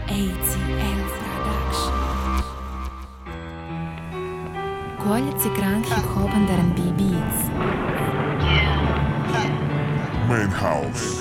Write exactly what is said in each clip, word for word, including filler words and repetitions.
A T L Production. Quality crank hip hop and R and B beats. Main House.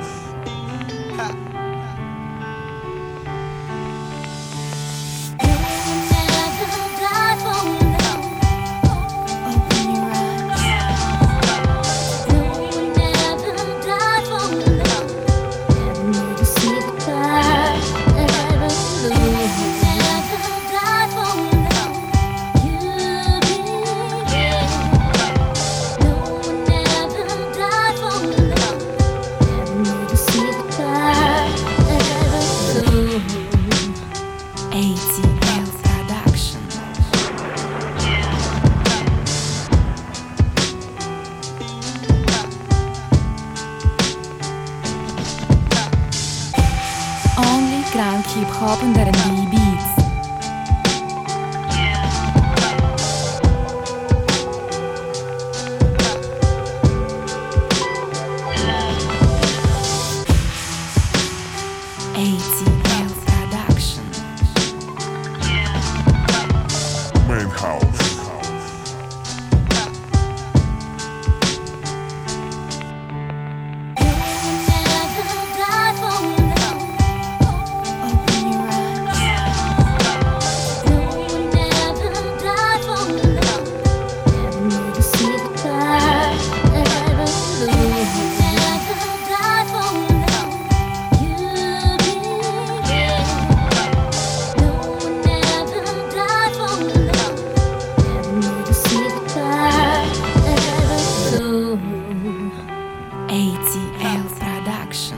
A T L Production. Only crank hip hop and R and B beats. A T L Production. Main House. A T L Production.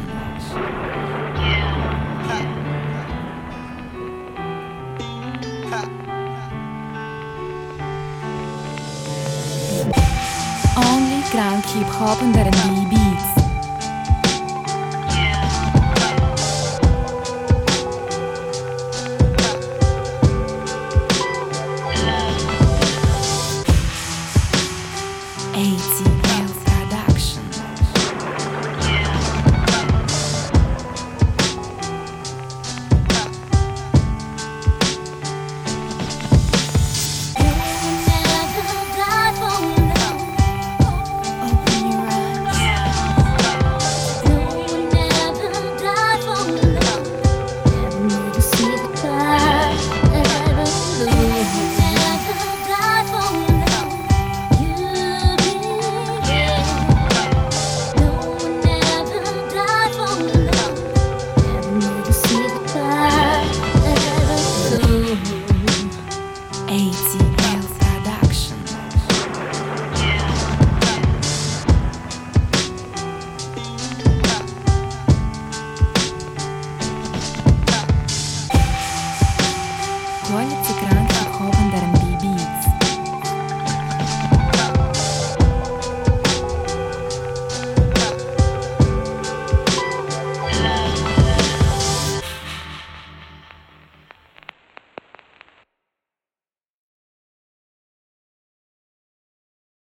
Only crank hip hop and R and B beats. A T L Production. A T L Production. Quality crank hip hop and R and B